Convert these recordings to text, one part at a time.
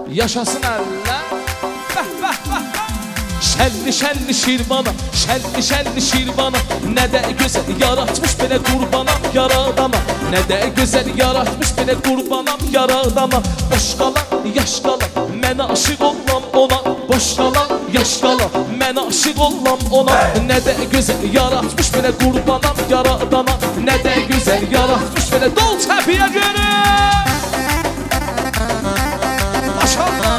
yaşasın əllər. Şəlli şəlli şirvana, şəlli şəlli şirvana, nə də gözəl yaratmış belə qurbanam yaradana. Nə də gözəl yaratmış belə qurbanam yaradana. Boş qala, yaş qala, mənə aşıq olam ona. Boş qala, yaş qala, mənə aşıq olam ona. Nə də gözəl yaratmış belə qurbanam yaradana. Nə də gözəl yaratmış belə dol çəpiyə görür. Maşallah.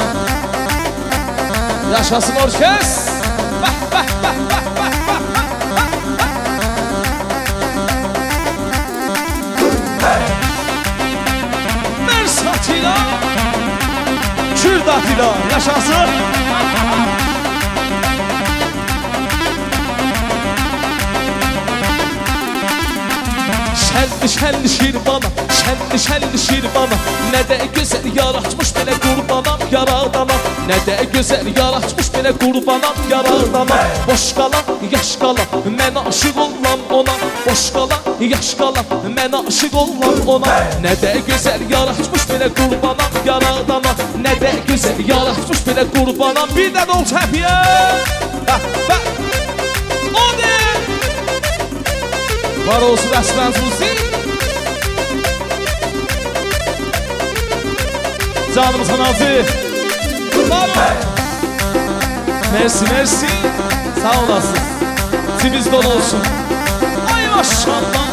Yaşasın orkest. Versatila, Kürdatila, yaşasın. Şəlli şəlli şirvana, şəlli şəlli şirvana, nə də gözəl yaratmış belə qurbanam yaradana. Nə də gözəl yaratmış belə qurbanam yaradana. Boş qala, yaş qala, mənə aşıq olam ona. Boş qala, yaş qala, mənə aşıq olam ona. Nə də gözəl yaratmış belə qurbanam yaradana. Nə də gözəl yaratmış belə qurbanam. Bir də dol çəpiyə. O de var olsun Əsrəns müzik. Canımızın azı. Mersi mersi. Sağ olasın. Timiz dolu olsun. Ay maşallah.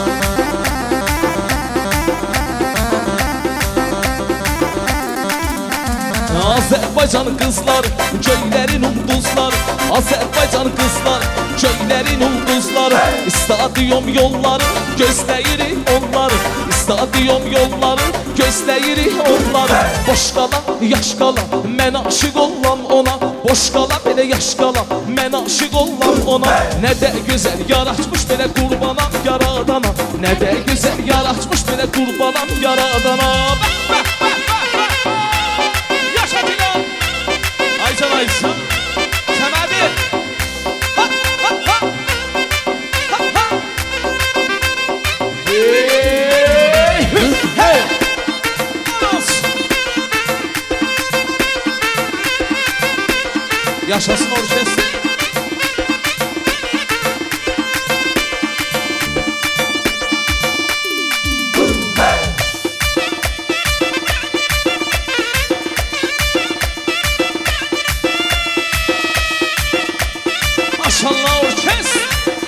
Azərbaycan qızlar, göylərin ulduzlar. Azərbaycan qızlar, göylərin ulduzlar. Stadion yolları, gözləyirik onları. Stadion yolları, gözləyirik onları. Boş qala, yaş qala, mənə aşıq olam ona. Boş qala, belə yaş qala, mənə aşıq olam ona. Nə də gözəl yaratmış belə qurbanam yaradana. Nə də gözəl yaratmış belə qurbanam yaradana. Aycan Aycan, Kəmədi. Yaşasın orkestr. Maşallah orkestr.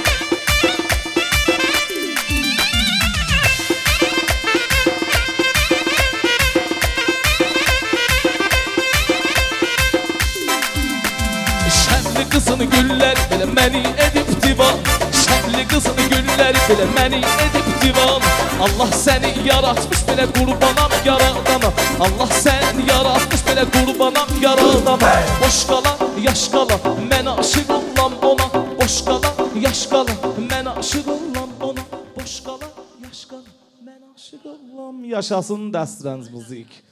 Şənli qızını güllər belə məni edib divan. Şənli qızını güllər belə məni edib divan. Allah səni yaratmış belə qurbanam yaradana. Allah səni yaratmış belə qurbanam yaradana. Boş qala, yaş qala, mənə aşıq olam ona. Boş qala, yaş qala, mənə aşıq olam ona. Boş qala, yaş qala, mənə aşıq olam. Yaşasın Əsrəns müzik.